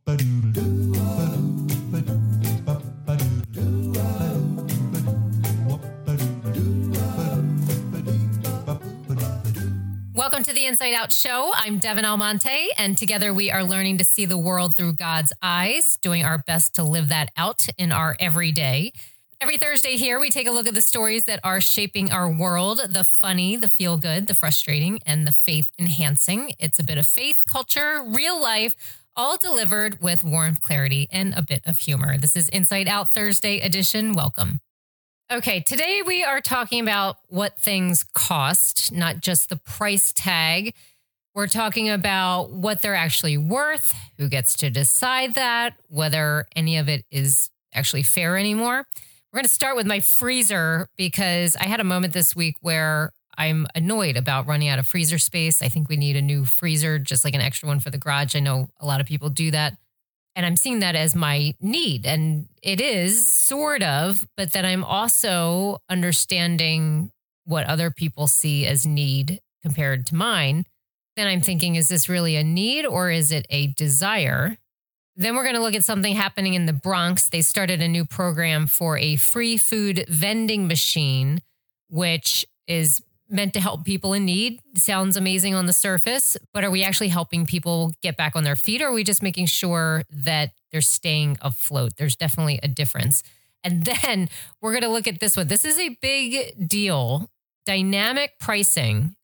Welcome to the Inside Out Show. I'm Devin Almonte, and together we are learning to see the world through God's eyes, doing our best to live that out in our everyday. Every Thursday here, we take a look at the stories that are shaping our world, the funny, the feel-good, the frustrating, and the faith-enhancing. It's a bit of faith, culture, real life, all delivered with warmth, clarity, and a bit of humor. This is Inside Out Thursday edition. Welcome. Okay, today we are talking about what things cost, not just the price tag. We're talking about what they're actually worth, who gets to decide that, whether any of it is actually fair anymore. We're going to start with my freezer because I had a moment this week where I'm annoyed about running out of freezer space. I think we need a new freezer, just like an extra one for the garage. I know a lot of people do that. And I'm seeing that as my need. And it is sort of, but then I'm also understanding what other people see as need compared to mine. Then I'm thinking, is this really a need or is it a desire? Then we're going to look at something happening in the Bronx. They started a new program for a free food vending machine, which is meant to help people in need. Sounds amazing on the surface, but are we actually helping people get back on their feet, or are we just making sure that they're staying afloat? There's definitely a difference. And then we're going to look at this one. This is a big deal. Dynamic pricing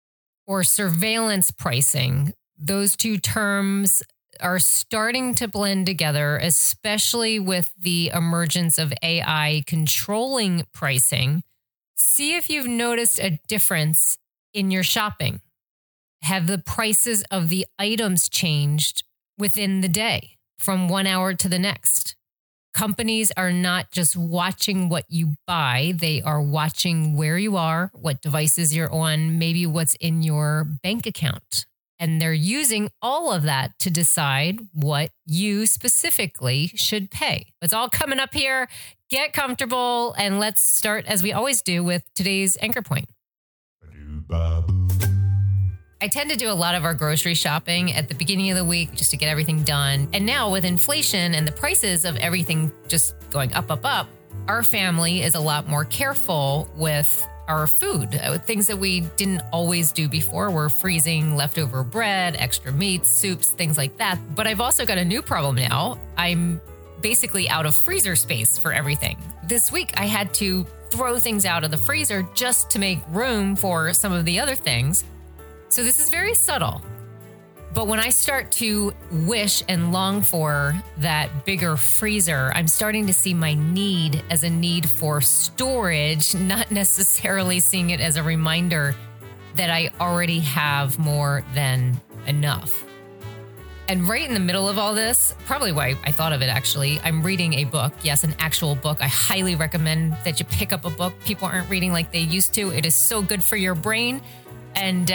or surveillance pricing. Those two terms are starting to blend together, especially with the emergence of AI controlling pricing. See if you've noticed a difference in your shopping. Have the prices of the items changed within the day from 1 hour to the next? Companies are not just watching what you buy. They are watching where you are, what devices you're on, maybe what's in your bank account. And they're using all of that to decide what you specifically should pay. It's all coming up here. Get comfortable, and let's start, as we always do, with today's anchor point. I tend to do a lot of our grocery shopping at the beginning of the week just to get everything done. And now with inflation and the prices of everything just going up, our family is a lot more careful with our food, things that we didn't always do before. We're freezing leftover bread, extra meats, soups, things like that. But I've also got a new problem now. I'm basically out of freezer space for everything. This week, I had to throw things out of the freezer just to make room for some of the other things. So this is very subtle. But when I start to wish and long for that bigger freezer, I'm starting to see my need as a need for storage, not necessarily seeing it as a reminder that I already have more than enough. And right in the middle of all this, probably why I thought of it actually, I'm reading a book. Yes, an actual book. I highly recommend that you pick up a book. People aren't reading like they used to. It is so good for your brain. And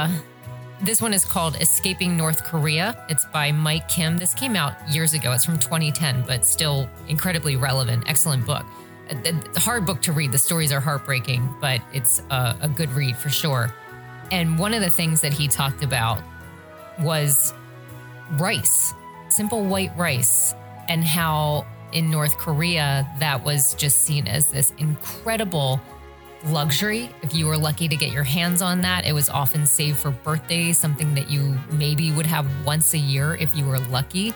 this one is called Escaping North Korea. It's by Mike Kim. This came out years ago. It's from 2010, but still incredibly relevant. Excellent book. A hard book to read. The stories are heartbreaking, but it's a good read for sure. And one of the things that he talked about was rice, simple white rice, and how in North Korea that was just seen as this incredible luxury. If you were lucky to get your hands on that, it was often saved for birthdays, something that you maybe would have once a year if you were lucky.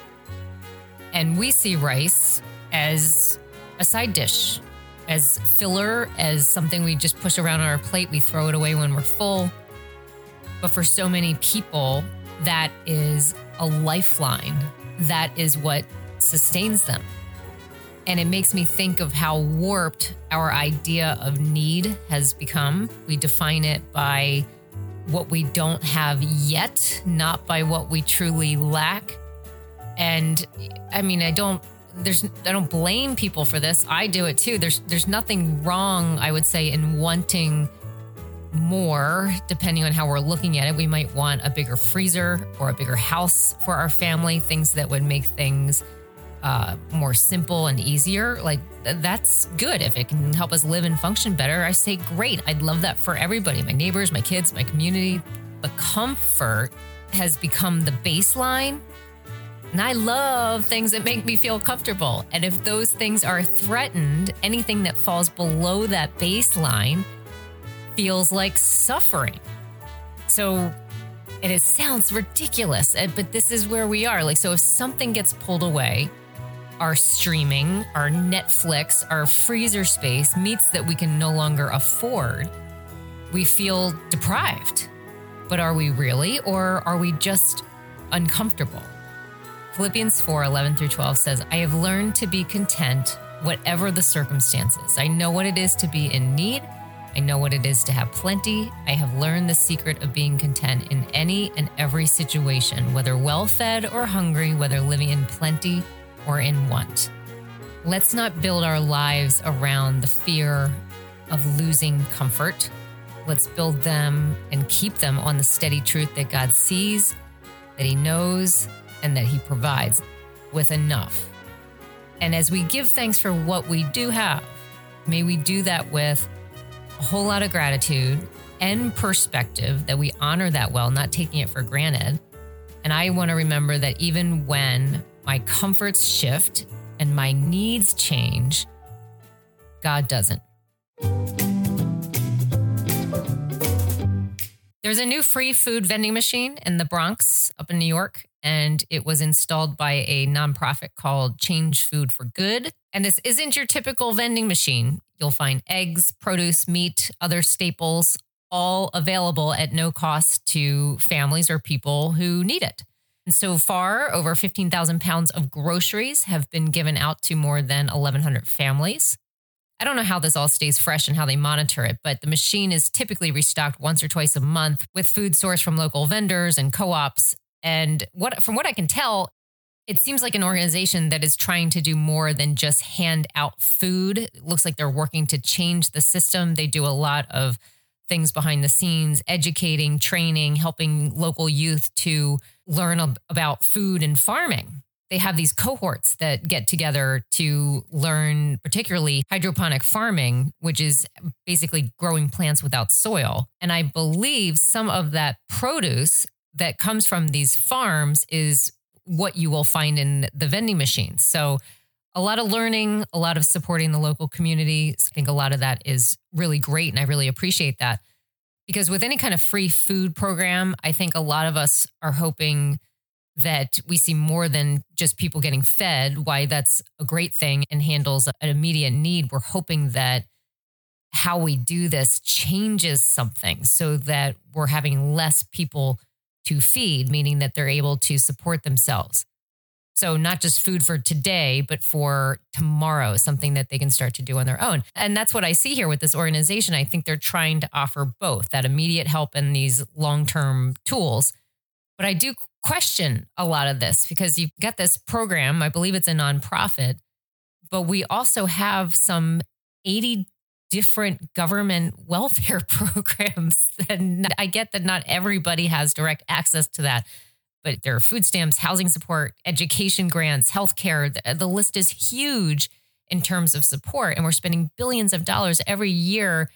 And we see rice as a side dish, as filler, as something we just push around on our plate. We throw it away when we're full. But for so many people, that is a lifeline. That is what sustains them. And it makes me think of how warped our idea of need has become. We define it by what we don't have yet, not by what we truly lack. And I mean, I don't blame people for this. I do it too. There's nothing wrong, I would say, in wanting more, depending on how we're looking at it. We might want a bigger freezer or a bigger house for our family, things that would make things more simple and easier. Like, that's good. If it can help us live and function better, I say great. I'd love that for everybody, my neighbors, my kids, my community. But comfort has become the baseline. And I love things that make me feel comfortable. And if those things are threatened, anything that falls below that baseline feels like suffering. So, and it sounds ridiculous, but this is where we are. Like, so if something gets pulled away, our streaming, our Netflix, our freezer space, meats that we can no longer afford, we feel deprived. But are we really, or are we just uncomfortable? Philippians 4:11-12 says, I have learned to be content, whatever the circumstances. I know what it is to be in need. I know what it is to have plenty. I have learned the secret of being content in any and every situation, whether well-fed or hungry, whether living in plenty or in want. Let's not build our lives around the fear of losing comfort. Let's build them and keep them on the steady truth that God sees, that He knows, and that He provides with enough. And as we give thanks for what we do have, may we do that with a whole lot of gratitude and perspective, that we honor that well, not taking it for granted. And I want to remember that even when my comforts shift and my needs change, God doesn't. There's a new free food vending machine in the Bronx up in New York, and it was installed by a nonprofit called Change Food for Good. And this isn't your typical vending machine. You'll find eggs, produce, meat, other staples, all available at no cost to families or people who need it. And so far, over 15,000 pounds of groceries have been given out to more than 1,100 families. I don't know how this all stays fresh and how they monitor it, but the machine is typically restocked once or twice a month with food sourced from local vendors and co-ops. And from what I can tell, it seems like an organization that is trying to do more than just hand out food. It looks like they're working to change the system. They do a lot of things behind the scenes, educating, training, helping local youth to learn about food and farming. They have these cohorts that get together to learn, particularly hydroponic farming, which is basically growing plants without soil. And I believe some of that produce that comes from these farms is what you will find in the vending machines. So a lot of learning, a lot of supporting the local community. I think a lot of that is really great, and I really appreciate that. Because with any kind of free food program, I think a lot of us are hoping that we see more than just people getting fed. Why that's a great thing and handles an immediate need. We're hoping that how we do this changes something so that we're having less people to feed, meaning that they're able to support themselves. So not just food for today, but for tomorrow, something that they can start to do on their own. And that's what I see here with this organization. I think they're trying to offer both that immediate help and these long-term tools. But I do question a lot of this because you've got this program, I believe it's a nonprofit, but we also have some 80 different government welfare programs. And I get that not everybody has direct access to that, but there are food stamps, housing support, education grants, healthcare. The list is huge in terms of support. And we're spending billions of dollars every year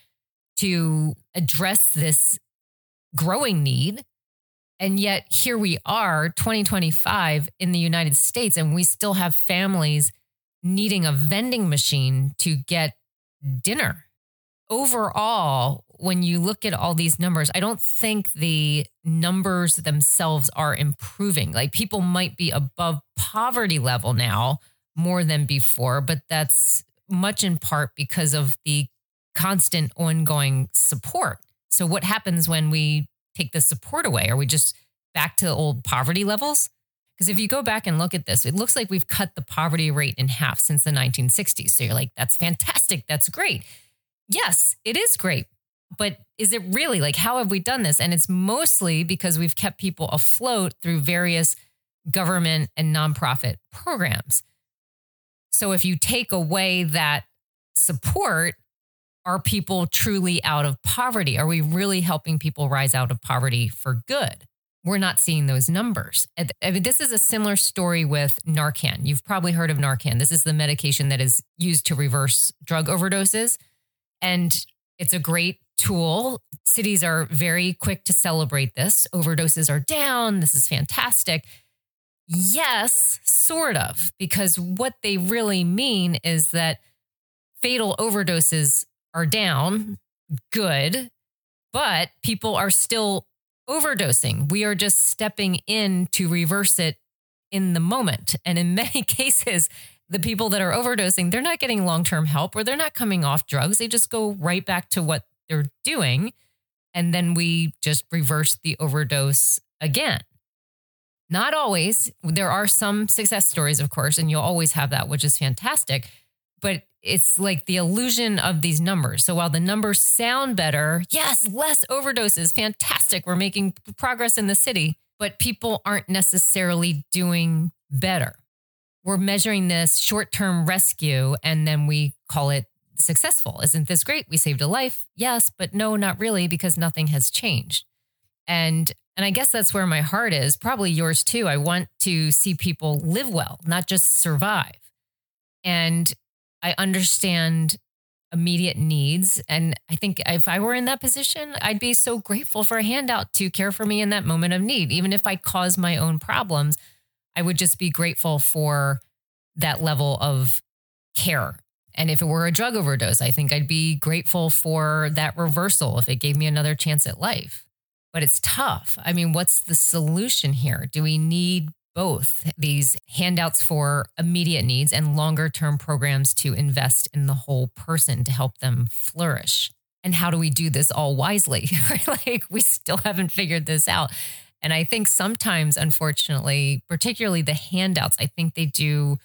to address this growing need. And yet here we are, 2025 in the United States, and we still have families needing a vending machine to get dinner. Overall, when you look at all these numbers, I don't think the numbers themselves are improving. Like people might be above poverty level now more than before, but that's much in part because of the constant ongoing support. So what happens when we take the support away? Are we just back to old poverty levels? Because if you go back and look at this, it looks like we've cut the poverty rate in half since the 1960s. So you're like, that's fantastic. That's great. Yes, it is great. But is it really? Like, how have we done this? And it's mostly because we've kept people afloat through various government and nonprofit programs. So if you take away that support, are people truly out of poverty? Are we really helping people rise out of poverty for good? We're not seeing those numbers. I mean, this is a similar story with Narcan. You've probably heard of Narcan. This is the medication that is used to reverse drug overdoses. And it's a great tool. Cities are very quick to celebrate this. Overdoses are down. This is fantastic. Yes, sort of, because what they really mean is that fatal overdoses are down, good, but people are still overdosing. We are just stepping in to reverse it in the moment. And in many cases, the people that are overdosing, they're not getting long-term help or they're not coming off drugs. They just go right back to what they're doing. And then we just reverse the overdose again. Not always. There are some success stories, of course, and you'll always have that, which is fantastic. But it's like the illusion of these numbers. So while the numbers sound better, yes, less overdoses, fantastic. We're making progress in the city, but people aren't necessarily doing better. We're measuring this short-term rescue and then we call it successful. Isn't this great? We saved a life. Yes, but no, not really, because nothing has changed. And I guess that's where my heart is, probably yours too. I want to see people live well, not just survive. And I understand immediate needs. And I think if I were in that position, I'd be so grateful for a handout to care for me in that moment of need. Even if I cause my own problems, I would just be grateful for that level of care. And if it were a drug overdose, I think I'd be grateful for that reversal if it gave me another chance at life. But it's tough. I mean, what's the solution here? Do we need both these handouts for immediate needs and longer term programs to invest in the whole person to help them flourish? And how do we do this all wisely? Like, we still haven't figured this out. And I think sometimes, unfortunately, particularly the handouts, I think they do,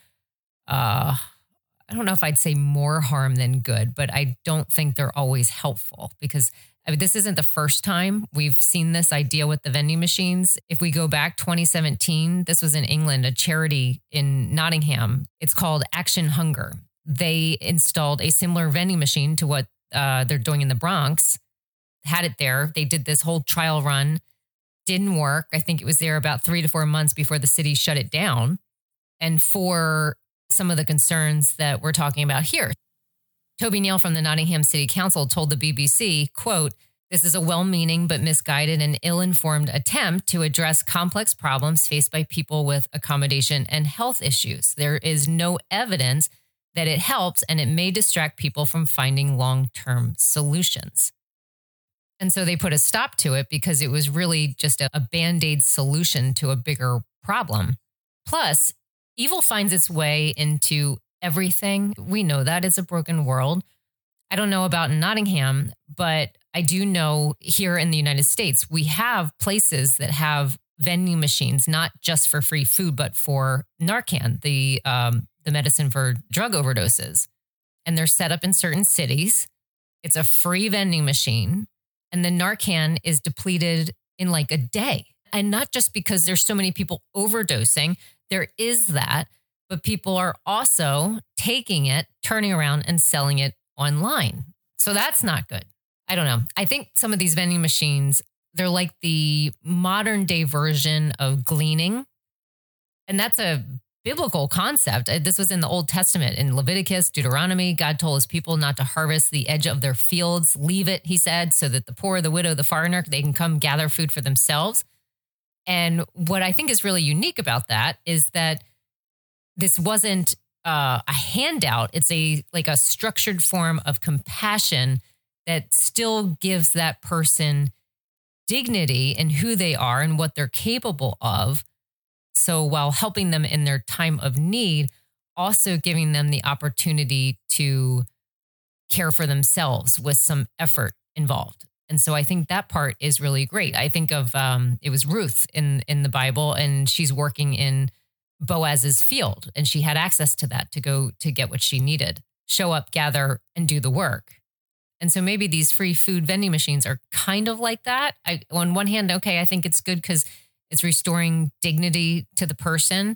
I don't know if I'd say more harm than good, but I don't think they're always helpful because this isn't the first time we've seen this idea with the vending machines. If we go back 2017, this was in England, a charity in Nottingham. It's called Action Hunger. They installed a similar vending machine to what they're doing in the Bronx, had it there. They did this whole trial run, didn't work. I think it was there about 3 to 4 months before the city shut it down. And for some of the concerns that we're talking about here, Toby Neal from the Nottingham City Council told the BBC, quote, "This is a well-meaning but misguided and ill-informed attempt to address complex problems faced by people with accommodation and health issues. There is no evidence that it helps, and it may distract people from finding long-term solutions." And so they put a stop to it because it was really just a Band-Aid solution to a bigger problem. Plus, evil finds its way into everything. We know that it's a broken world. I don't know about in Nottingham, but I do know here in the United States, we have places that have vending machines, not just for free food, but for Narcan, the medicine for drug overdoses. And they're set up in certain cities. It's a free vending machine. And the Narcan is depleted in like a day. And not just because there's so many people overdosing, there is that, but people are also taking it, turning around and selling it online. So that's not good. I don't know. I think some of these vending machines, they're like the modern day version of gleaning. And that's a biblical concept. This was in the Old Testament, in Leviticus, Deuteronomy. God told his people not to harvest the edge of their fields. Leave it, he said, so that the poor, the widow, the foreigner, they can come gather food for themselves. And what I think is really unique about that is that this wasn't a handout. It's a structured form of compassion that still gives that person dignity in who they are and what they're capable of. So while helping them in their time of need, also giving them the opportunity to care for themselves with some effort involved. And so I think that part is really great. I think of, it was Ruth in the Bible, and she's working in Boaz's field, and she had access to that to go to get what she needed, show up, gather, and do the work. And so maybe these free food vending machines are kind of like that. On one hand, okay, I think it's good because it's restoring dignity to the person,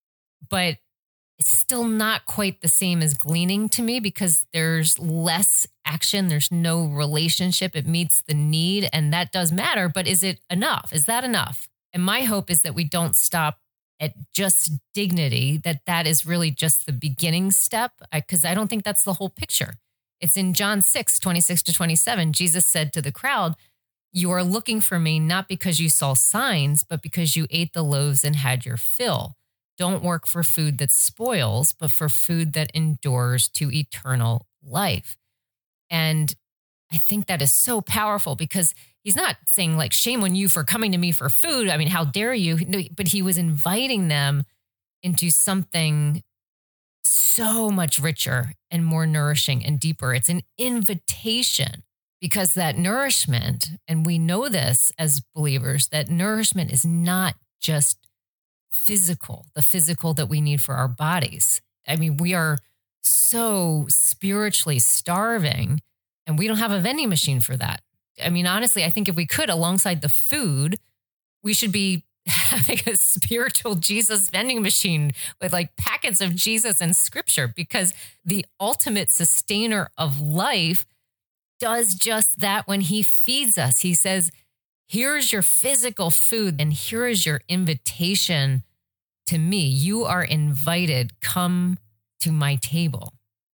but it's still not quite the same as gleaning to me because there's less action. There's no relationship. It meets the need, and that does matter. But is it enough? Is that enough? And my hope is that we don't stop at just dignity, that is really just the beginning step, because I don't think that's the whole picture. It's in John 6, 26 to 27. Jesus said to the crowd, You are looking for me not because you saw signs, but because you ate the loaves and had your fill. Don't work for food that spoils, but for food that endures to eternal life. And I think that is so powerful because he's not saying like, shame on you for coming to me for food. I mean, how dare you? No, but he was inviting them into something so much richer and more nourishing and deeper. It's an invitation because that nourishment, and we know this as believers, that nourishment is not just physical, the physical that we need for our bodies. I mean, we are so spiritually starving and we don't have a vending machine for that. I mean, honestly, I think if we could, alongside the food, we should be having a spiritual Jesus vending machine with like packets of Jesus and scripture, because the ultimate sustainer of life does just that when he feeds us. He says, here's your physical food and here is your invitation to me. You are invited. Come to my table.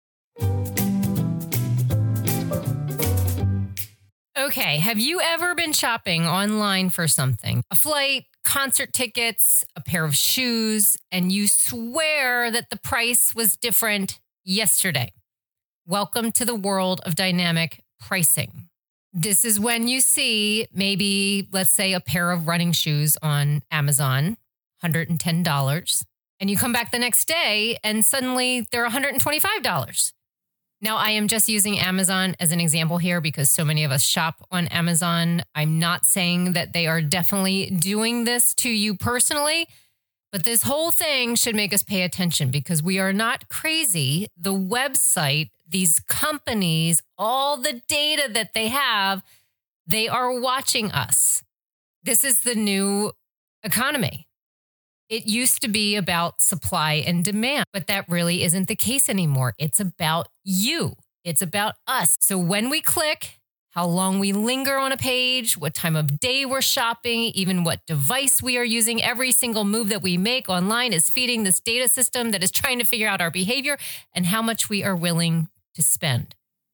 Okay, have you ever been shopping online for something? A flight, concert tickets, a pair of shoes, and you swear that the price was different yesterday? Welcome to the world of dynamic pricing. This is when you see maybe, let's say, a pair of running shoes on Amazon, $110, and you come back the next day and suddenly they're $125. Now, I am just using Amazon as an example here because so many of us shop on Amazon. I'm not saying that they are definitely doing this to you personally, but this whole thing should make us pay attention because we are not crazy. The website, these companies, all the data that they have, they are watching us. This is the new economy. It used to be about supply and demand, but that really isn't the case anymore. It's about you. It's about us. So when we click, how long we linger on a page, what time of day we're shopping, even what device we are using, every single move that we make online is feeding this data system that is trying to figure out our behavior and how much we are willing to spend.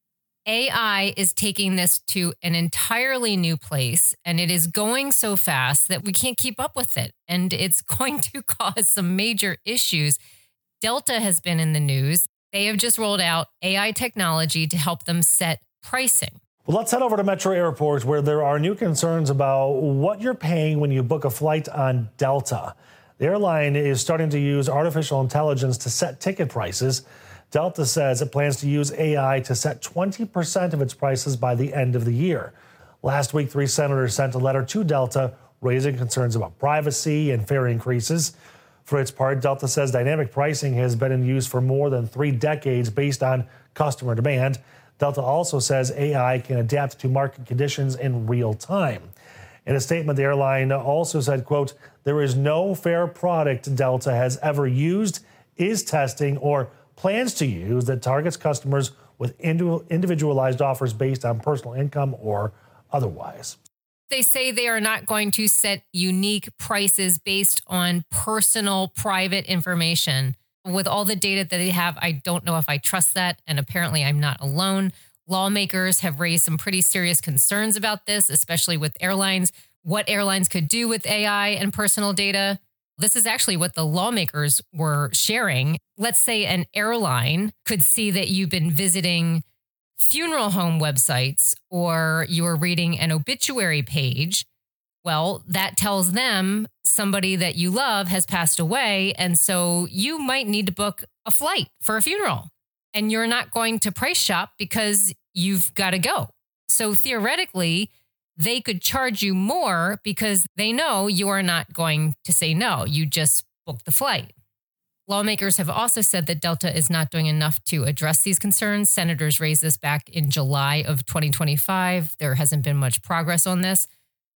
AI is taking this to an entirely new place, and it is going so fast that we can't keep up with it. And it's going to cause some major issues. Delta has been in the news. They have just rolled out AI technology to help them set pricing. Well, let's head over to Metro Airports, where there are new concerns about what you're paying when you book a flight on Delta. The airline is starting to use artificial intelligence to set ticket prices. Delta says it plans to use AI to set 20% of its prices by the end of the year. Last week, 3 senators sent a letter to Delta raising concerns about privacy and fare increases. For its part, Delta says dynamic pricing has been in use for more than 3 decades based on customer demand. Delta also says AI can adapt to market conditions in real time. In a statement, the airline also said, quote, "There is no fare product Delta has ever used, is testing, or plans to use that targets customers with individualized offers based on personal income or otherwise." They say they are not going to set unique prices based on personal, private information. With all the data that they have, I don't know if I trust that. And apparently I'm not alone. Lawmakers have raised some pretty serious concerns about this, especially with airlines, what airlines could do with AI and personal data. This is actually what the lawmakers were sharing. Let's say an airline could see that you've been visiting funeral home websites or you are reading an obituary page. Well, that tells them somebody that you love has passed away. And so you might need to book a flight for a funeral. And you're not going to price shop because you've got to go. So theoretically, they could charge you more because they know you are not going to say no. You just booked the flight. Lawmakers have also said that Delta is not doing enough to address these concerns. Senators raised this back in July of 2025. There hasn't been much progress on this.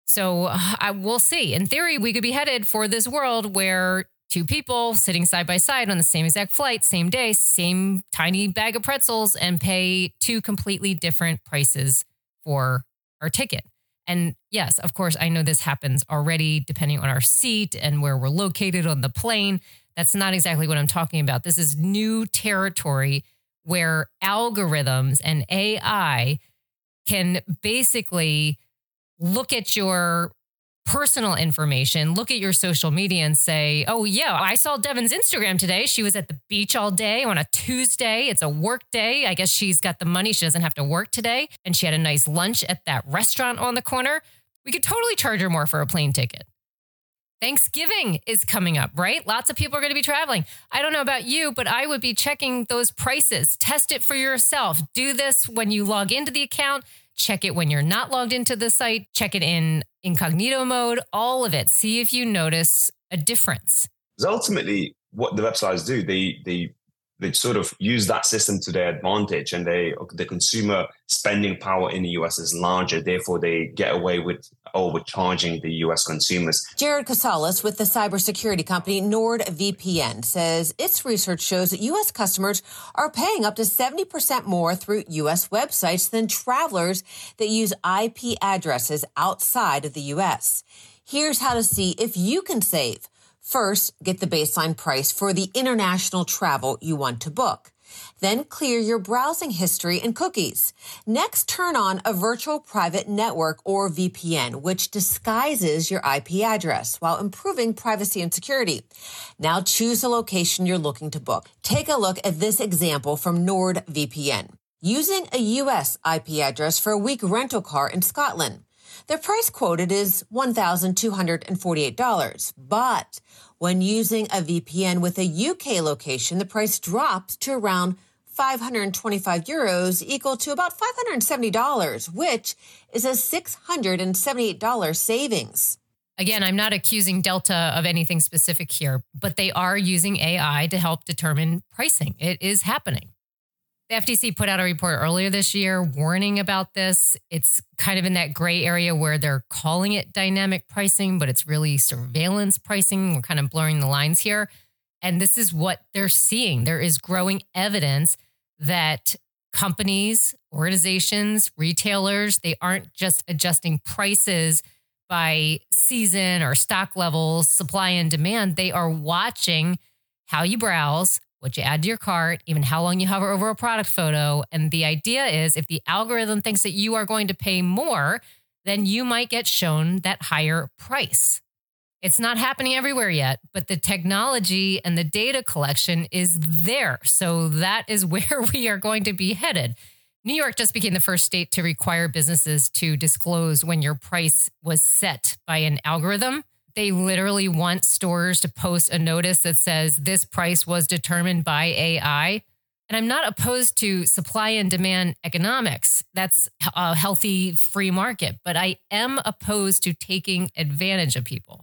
So we'll see. In theory, we could be headed for this world where 2 people sitting side by side on the same exact flight, same day, same tiny bag of pretzels, and pay 2 completely different prices for our ticket. And yes, of course, I know this happens already depending on our seat and where we're located on the plane. That's not exactly what I'm talking about. This is new territory where algorithms and AI can basically look at your personal information, look at your social media and say, oh, yeah, I saw Devin's Instagram today. She was at the beach all day on a Tuesday. It's a work day. I guess she's got the money. She doesn't have to work today. And she had a nice lunch at that restaurant on the corner. We could totally charge her more for a plane ticket. Thanksgiving is coming up, right? Lots of people are going to be traveling. I don't know about you, but I would be checking those prices. Test it for yourself. Do this when you log into the account. Check it when you're not logged into the site. Check it in incognito mode, all of it. See if you notice a difference. Because ultimately, what the websites do, they sort of use that system to their advantage, and the consumer spending power in the US is larger. Therefore, they get away with overcharging the US consumers. Jared Casales with the cybersecurity company NordVPN says its research shows that US customers are paying up to 70% more through US websites than travelers that use IP addresses outside of the US. Here's how to see if you can save. First, get the baseline price for the international travel you want to book. Then clear your browsing history and cookies. Next, turn on a virtual private network or VPN, which disguises your IP address while improving privacy and security. Now choose the location you're looking to book. Take a look at this example from NordVPN. Using a US IP address for a week rental car in Scotland. The price quoted is $1,248, but when using a VPN with a UK location, the price drops to around 525 euros, equal to about $570, which is a $678 savings. Again, I'm not accusing Delta of anything specific here, but they are using AI to help determine pricing. It is happening. The FTC put out a report earlier this year warning about this. It's kind of in that gray area where they're calling it dynamic pricing, but it's really surveillance pricing. We're kind of blurring the lines here. And this is what they're seeing. There is growing evidence that companies, organizations, retailers, they aren't just adjusting prices by season or stock levels, supply and demand. They are watching how you browse, what you add to your cart, even how long you hover over a product photo. And the idea is if the algorithm thinks that you are going to pay more, then you might get shown that higher price. It's not happening everywhere yet, but the technology and the data collection is there. So that is where we are going to be headed. New York just became the first state to require businesses to disclose when your price was set by an algorithm. They literally want stores to post a notice that says this price was determined by AI. And I'm not opposed to supply and demand economics. That's a healthy free market. But I am opposed to taking advantage of people.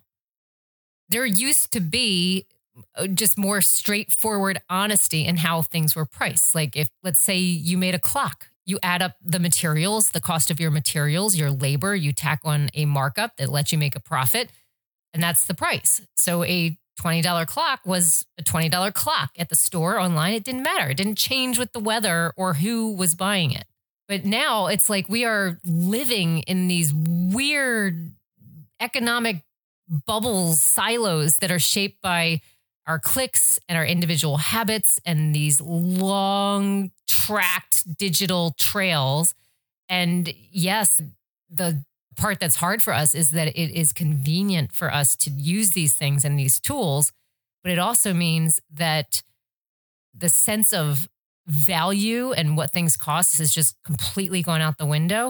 There used to be just more straightforward honesty in how things were priced. Like if, let's say you made a clock, you add up the materials, the cost of your materials, your labor, you tack on a markup that lets you make a profit. And that's the price. So a $20 clock was a $20 clock at the store. Online, it didn't matter. It didn't change with the weather or who was buying it. But now it's like we are living in these weird economic bubbles, silos that are shaped by our clicks and our individual habits and these long tracked digital trails. And yes, the part that's hard for us is that it is convenient for us to use these things and these tools, but it also means that the sense of value and what things cost has just completely gone out the window.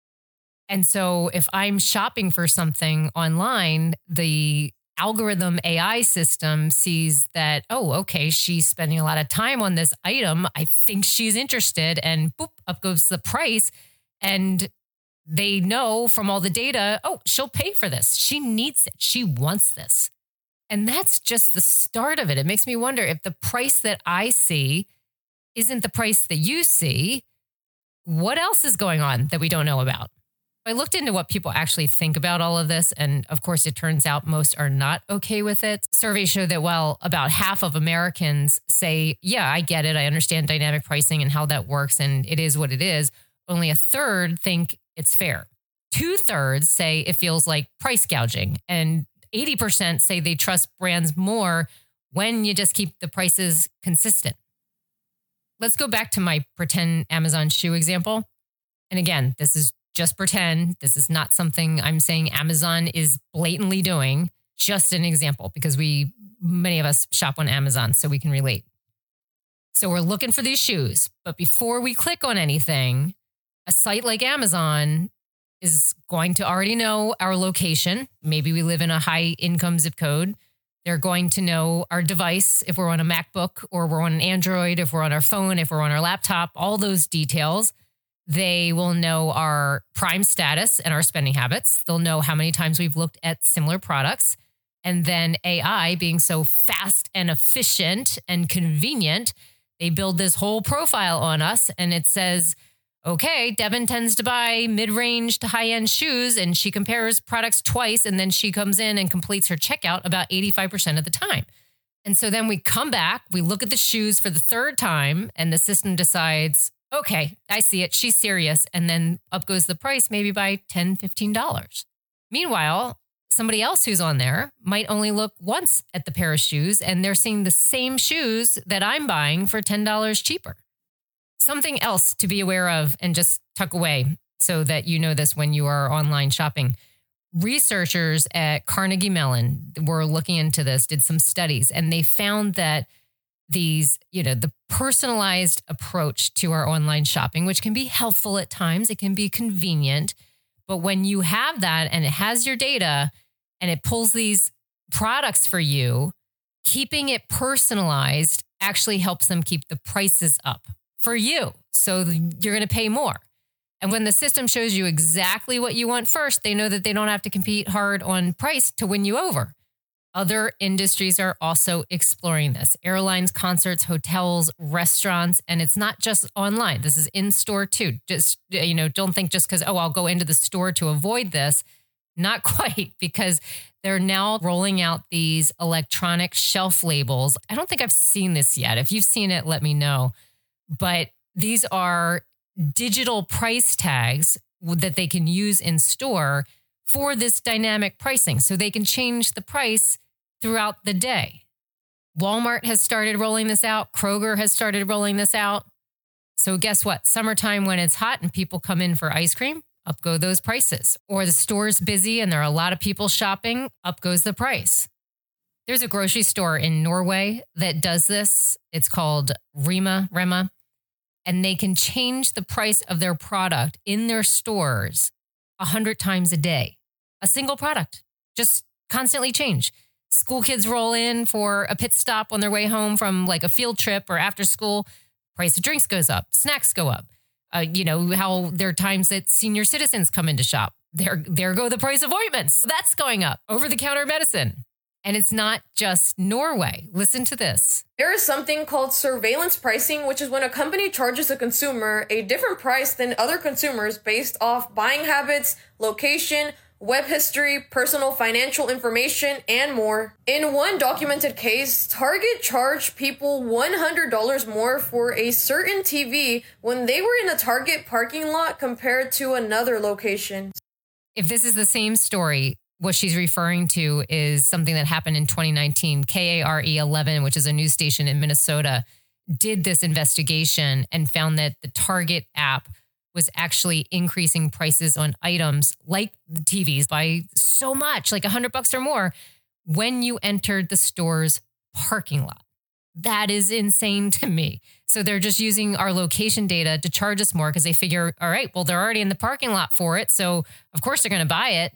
And so if I'm shopping for something online, the algorithm AI system sees that, oh, okay, she's spending a lot of time on this item. I think she's interested, and boop, up goes the price. And they know from all the data, oh, she'll pay for this. She needs it. She wants this. And that's just the start of it. It makes me wonder if the price that I see isn't the price that you see, what else is going on that we don't know about? I looked into what people actually think about all of this. And of course, it turns out most are not okay with it. Surveys show that, well, about half of Americans say, yeah, I get it. I understand dynamic pricing and how that works. And it is what it is. Only a third think it's fair. 2/3 say it feels like price gouging, and 80% say they trust brands more when you just keep the prices consistent. Let's go back to my pretend Amazon shoe example. And again, this is just pretend this is not something I'm saying Amazon is blatantly doing. Just an example, because many of us shop on Amazon, so we can relate. So we're looking for these shoes, but before we click on anything, a site like Amazon is going to already know our location. Maybe we live in a high income zip code. They're going to know our device, if we're on a MacBook or we're on an Android, if we're on our phone, if we're on our laptop, all those details. They will know our Prime status and our spending habits. They'll know how many times we've looked at similar products. And then AI being so fast and efficient and convenient, they build this whole profile on us and it says, okay, Devin tends to buy mid-range to high-end shoes and she compares products twice and then she comes in and completes her checkout about 85% of the time. And so then we come back, we look at the shoes for the third time and the system decides, okay, I see it, she's serious. And then up goes the price maybe by $10, $15. Meanwhile, somebody else who's on there might only look once at the pair of shoes and they're seeing the same shoes that I'm buying for $10 cheaper. Something else to be aware of and just tuck away so that you know this when you are online shopping. Researchers at Carnegie Mellon were looking into this, did some studies, and they found that the personalized approach to our online shopping, which can be helpful at times, it can be convenient, but when you have that and it has your data and it pulls these products for you, keeping it personalized actually helps them keep the prices up for you. So you're going to pay more. And when the system shows you exactly what you want first, they know that they don't have to compete hard on price to win you over. Other industries are also exploring this. Airlines, concerts, hotels, restaurants, and it's not just online. This is in store too. Just, don't think just because, I'll go into the store to avoid this. Not quite, because they're now rolling out these electronic shelf labels. I don't think I've seen this yet. If you've seen it, let me know. But these are digital price tags that they can use in store for this dynamic pricing. So they can change the price throughout the day. Walmart has started rolling this out. Kroger has started rolling this out. So guess what? Summertime when it's hot and people come in for ice cream, up go those prices. Or the store's busy and there are a lot of people shopping, up goes the price. There's a grocery store in Norway that does this. It's called Rema. And they can change the price of their product in their stores 100 times a day. A single product, just constantly change. School kids roll in for a pit stop on their way home from like a field trip or after school. Price of drinks goes up, snacks go up. How there are times that senior citizens come in to shop. There go the price of ointments. That's going up. Over-the-counter medicine. And it's not just Norway. Listen to this. There is something called surveillance pricing, which is when a company charges a consumer a different price than other consumers based off buying habits, location, web history, personal financial information, and more. In one documented case, Target charged people $100 more for a certain TV when they were in a Target parking lot compared to another location. If this is the same story, what she's referring to is something that happened in 2019. KARE 11, which is a news station in Minnesota, did this investigation and found that the Target app was actually increasing prices on items like the TVs by so much, like $100 or more, when you entered the store's parking lot. That is insane to me. So they're just using our location data to charge us more because they figure, all right, well, they're already in the parking lot for it. So of course they're going to buy it.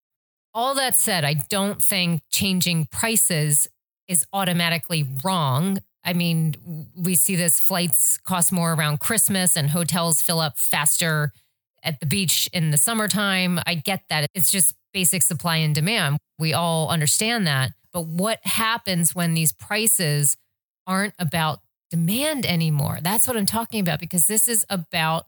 All that said, I don't think changing prices is automatically wrong. I mean, we see this, flights cost more around Christmas and hotels fill up faster at the beach in the summertime. I get that. It's just basic supply and demand. We all understand that. But what happens when these prices aren't about demand anymore? That's what I'm talking about, because this is about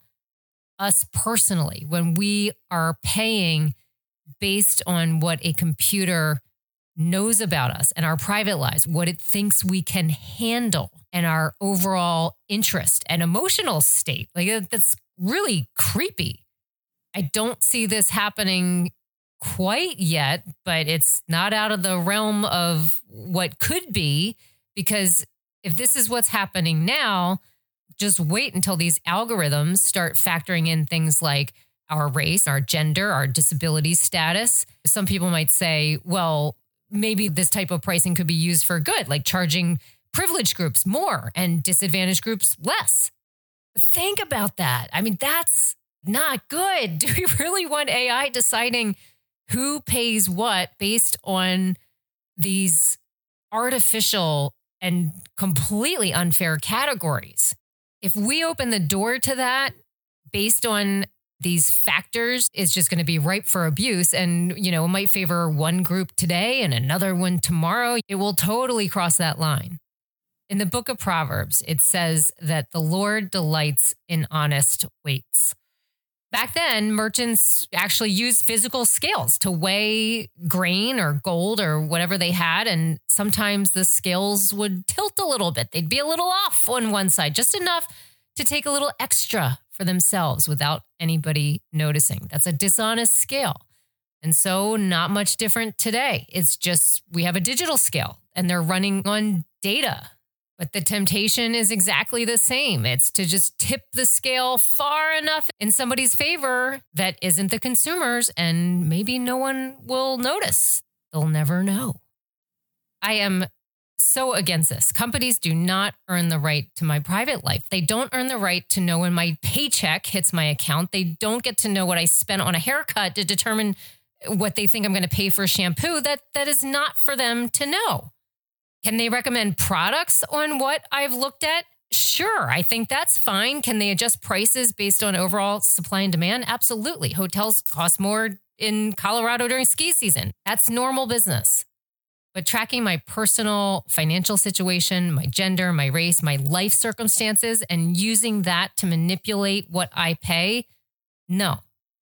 us personally. When we are paying based on what a computer knows about us and our private lives, what it thinks we can handle, and our overall interest and emotional state. Like, that's really creepy. I don't see this happening quite yet, but it's not out of the realm of what could be, because if this is what's happening now, just wait until these algorithms start factoring in things like our race, our gender, our disability status. Some people might say, well, maybe this type of pricing could be used for good, like charging privileged groups more and disadvantaged groups less. Think about that. I mean, that's not good. Do we really want AI deciding who pays what based on these artificial and completely unfair categories? If we open the door to that based on these factors, it's just going to be ripe for abuse. And, it might favor one group today and another one tomorrow. It will totally cross that line. In the book of Proverbs, it says that the Lord delights in honest weights. Back then, merchants actually used physical scales to weigh grain or gold or whatever they had. And sometimes the scales would tilt a little bit. They'd be a little off on one side, just enough to take a little extra for themselves without anybody noticing. That's a dishonest scale. And so not much different today. It's just we have a digital scale and they're running on data. But the temptation is exactly the same. It's to just tip the scale far enough in somebody's favor that isn't the consumer's, and maybe no one will notice. They'll never know. I am so against this. Companies do not earn the right to my private life. They don't earn the right to know when my paycheck hits my account. They don't get to know what I spent on a haircut to determine what they think I'm going to pay for shampoo. That is not for them to know. Can they recommend products on what I've looked at? Sure, I think that's fine. Can they adjust prices based on overall supply and demand? Absolutely. Hotels cost more in Colorado during ski season. That's normal business. But tracking my personal financial situation, my gender, my race, my life circumstances, and using that to manipulate what I pay, no.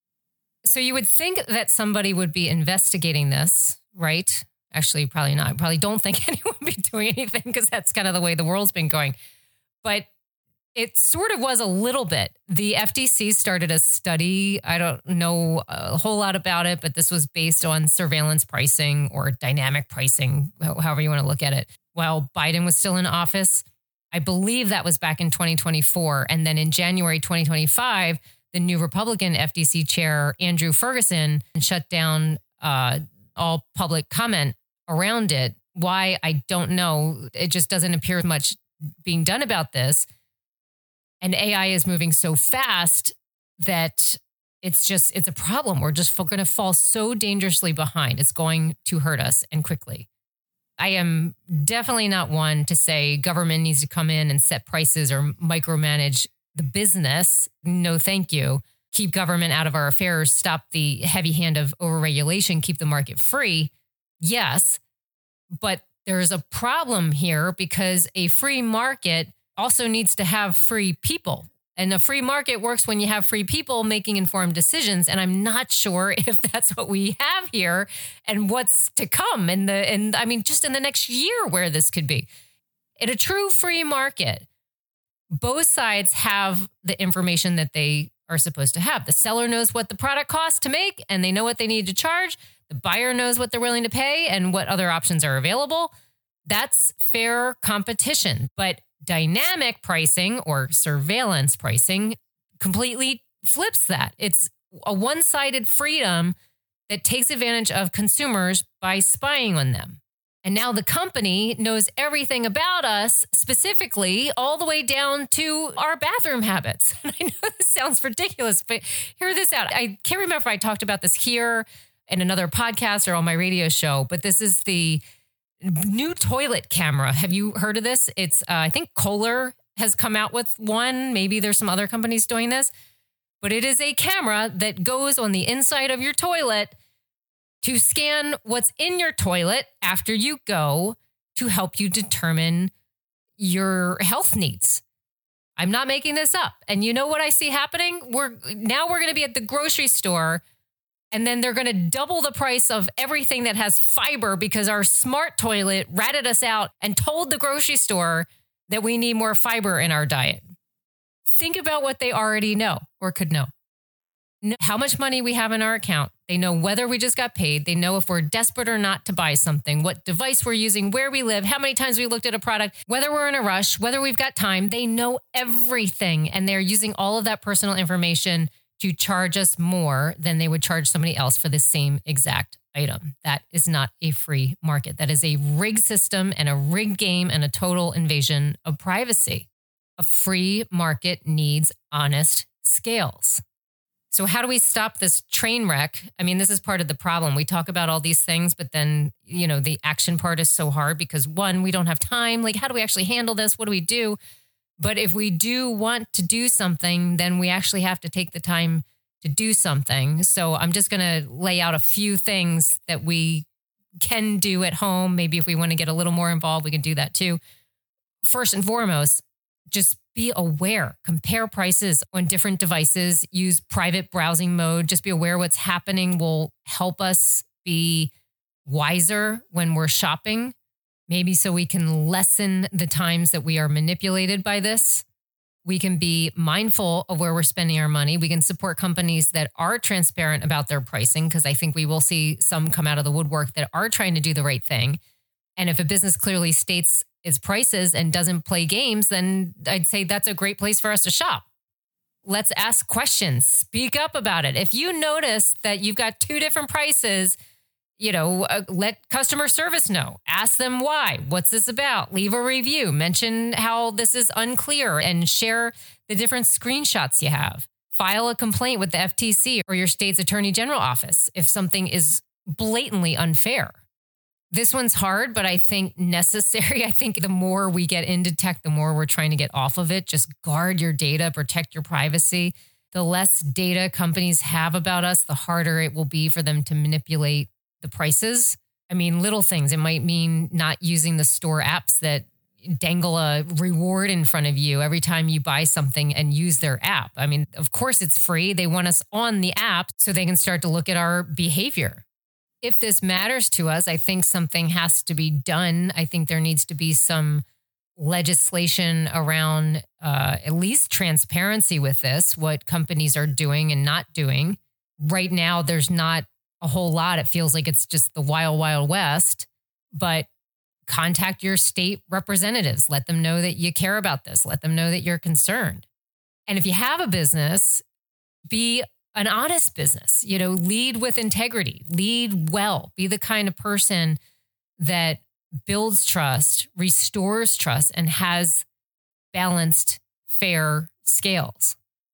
So you would think that somebody would be investigating this, right? Actually, probably not. I probably don't think anyone would be doing anything because that's kind of the way the world's been going. But it sort of was a little bit. The FTC started a study. I don't know a whole lot about it, but this was based on surveillance pricing or dynamic pricing, however you want to look at it, while Biden was still in office. I believe that was back in 2024. And then in January 2025, the new Republican FTC chair, Andrew Ferguson, shut down all public comment around it. Why, I don't know. It just doesn't appear much being done about this. And AI is moving so fast that it's a problem. We're just going to fall so dangerously behind. It's going to hurt us, and quickly. I am definitely not one to say government needs to come in and set prices or micromanage the business. No, thank you. Keep government out of our affairs. Stop the heavy hand of overregulation. Keep the market free. Yes, but there's a problem here because a free market also needs to have free people. And a free market works when you have free people making informed decisions. And I'm not sure if that's what we have here and what's to come just in the next year where this could be. In a true free market, both sides have the information that they are supposed to have. The seller knows what the product costs to make and they know what they need to charge. The buyer knows what they're willing to pay and what other options are available. That's fair competition. But dynamic pricing or surveillance pricing completely flips that. It's a one-sided freedom that takes advantage of consumers by spying on them. And now the company knows everything about us, specifically all the way down to our bathroom habits. And I know this sounds ridiculous, but hear this out. I can't remember if I talked about this here in another podcast or on my radio show, but this is the new toilet camera. Have you heard of this? It's, I think Kohler has come out with one. Maybe there's some other companies doing this, but it is a camera that goes on the inside of your toilet to scan what's in your toilet after you go to help you determine your health needs. I'm not making this up. And you know what I see happening? We're going to be at the grocery store and then they're going to double the price of everything that has fiber because our smart toilet ratted us out and told the grocery store that we need more fiber in our diet. Think about what they already know or could know. How much money we have in our account. They know whether we just got paid. They know if we're desperate or not to buy something, what device we're using, where we live, how many times we looked at a product, whether we're in a rush, whether we've got time. They know everything. And they're using all of that personal information to charge us more than they would charge somebody else for the same exact item. That is not a free market. That is a rigged system and a rigged game and a total invasion of privacy. A free market needs honest scales. So how do we stop this train wreck? I mean, this is part of the problem. We talk about all these things, but then, the action part is so hard because one, we don't have time. Like, how do we actually handle this? What do we do? But if we do want to do something, then we actually have to take the time to do something. So I'm just going to lay out a few things that we can do at home. Maybe if we want to get a little more involved, we can do that too. First and foremost, just be aware. Compare prices on different devices. Use private browsing mode. Just be aware what's happening will help us be wiser when we're shopping. Maybe so we can lessen the times that we are manipulated by this. We can be mindful of where we're spending our money. We can support companies that are transparent about their pricing, because I think we will see some come out of the woodwork that are trying to do the right thing. And if a business clearly states its prices and doesn't play games, then I'd say that's a great place for us to shop. Let's ask questions. Speak up about it. If you notice that you've got two different prices, let customer service know. Ask them why. What's this about? Leave a review. Mention how this is unclear and share the different screenshots you have. File a complaint with the FTC or your state's attorney general office if something is blatantly unfair. This one's hard, but I think necessary. I think the more we get into tech, the more we're trying to get off of it. Just guard your data, protect your privacy. The less data companies have about us, the harder it will be for them to manipulate the prices. I mean, little things. It might mean not using the store apps that dangle a reward in front of you every time you buy something and use their app. I mean, of course it's free. They want us on the app so they can start to look at our behavior. If this matters to us, I think something has to be done. I think there needs to be some legislation around at least transparency with this, what companies are doing and not doing. Right now, there's not a whole lot. It feels like it's just the wild, wild west, but contact your state representatives. Let them know that you care about this. Let them know that you're concerned. And if you have a business, be an honest business, lead with integrity, lead well, be the kind of person that builds trust, restores trust, and has balanced, fair scales.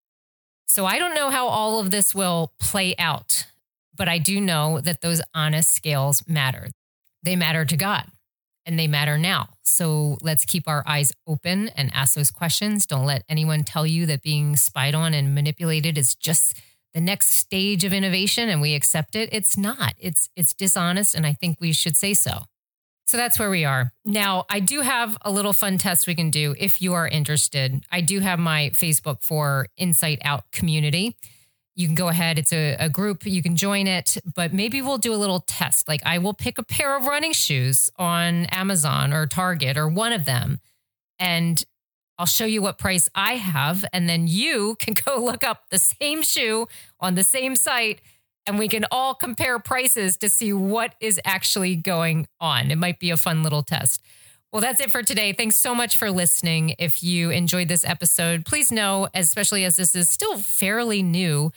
So I don't know how all of this will play out. But I do know that those honest scales matter. They matter to God, and they matter now. So let's keep our eyes open and ask those questions. Don't let anyone tell you that being spied on and manipulated is just the next stage of innovation and we accept it. It's not. It's dishonest, and I think we should say so. So that's where we are. Now, I do have a little fun test we can do if you are interested. I do have my Facebook for Insight Out community. You can go ahead. It's a group. You can join it, but maybe we'll do a little test. Like I will pick a pair of running shoes on Amazon or Target or one of them, and I'll show you what price I have. And then you can go look up the same shoe on the same site, and we can all compare prices to see what is actually going on. It might be a fun little test. Well, that's it for today. Thanks so much for listening. If you enjoyed this episode, please know, especially as this is still fairly new,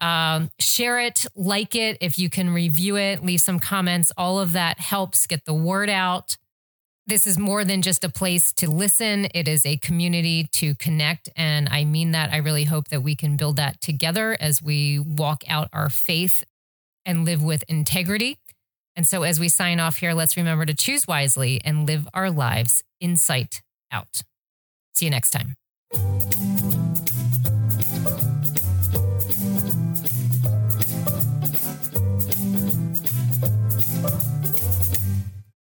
share it, like it. If you can review it, leave some comments. All of that helps get the word out. This is more than just a place to listen. It is a community to connect. And I mean that. I really hope that we can build that together as we walk out our faith and live with integrity. And so as we sign off here, let's remember to choose wisely and live our lives insight out. See you next time.